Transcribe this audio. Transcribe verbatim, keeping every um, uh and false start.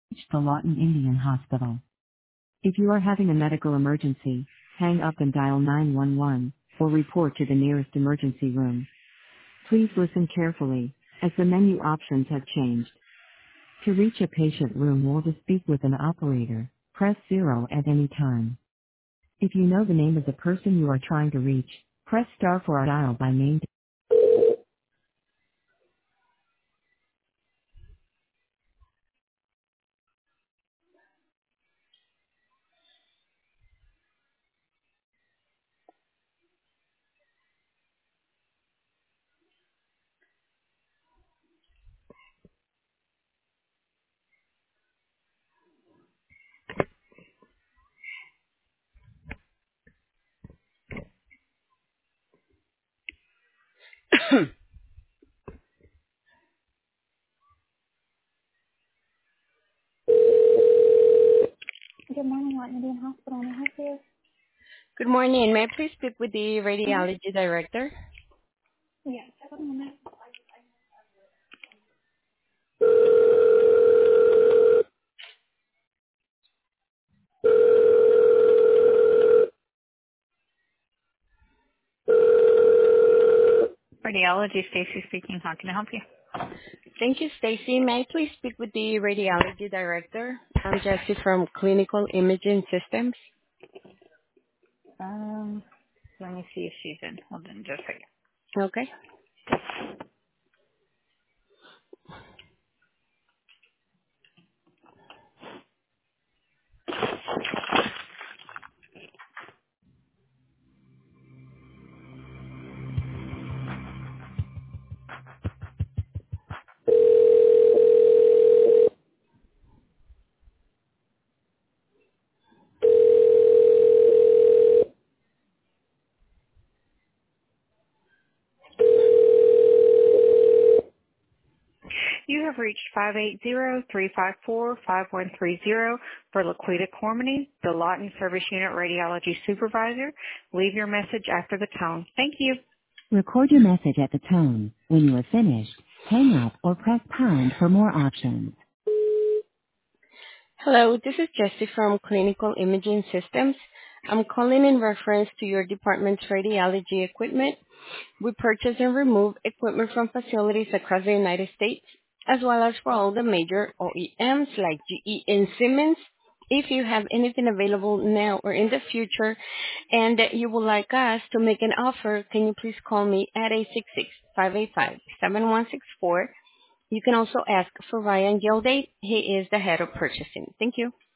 reached the Lawton Indian Hospital. If you are having a medical emergency, hang up and dial nine one one, or report to the nearest emergency room. Please listen carefully, as the menu options have changed. To reach a patient room or to speak with an operator, press zero at any time. If you know the name of the person you are trying to reach, press star for a dial by name. Good morning, White Indian Hospital. May I help you? Good morning. May I please speak with the Mhm. radiology director? Yes, one moment. Radiology, Stacy speaking. How can I help you? Thank you, Stacy. May I please speak with the radiology director? I'm Jessie from Clinical Imaging Systems. Um, let me see if she's in. Hold on just a second. Okay. You have reached five eight zero, three five four, five one three zero for Laquita Cormany, the Lawton Service Unit Radiology Supervisor. Leave your message after the tone. Thank you. Record your message at the tone. When you are finished, hang up or press pound for more options. Hello, this is Jessie from Clinical Imaging Systems. I'm calling in reference to your department's radiology equipment. We purchase and remove equipment from facilities across the United States, as well as for all the major O E Ms like G E and Siemens. If you have anything available now or in the future and that you would like us to make an offer, can you please call me at eight six six, five eight five, seven one six four. You can also ask for Ryan Gilday. He is the head of purchasing. Thank you.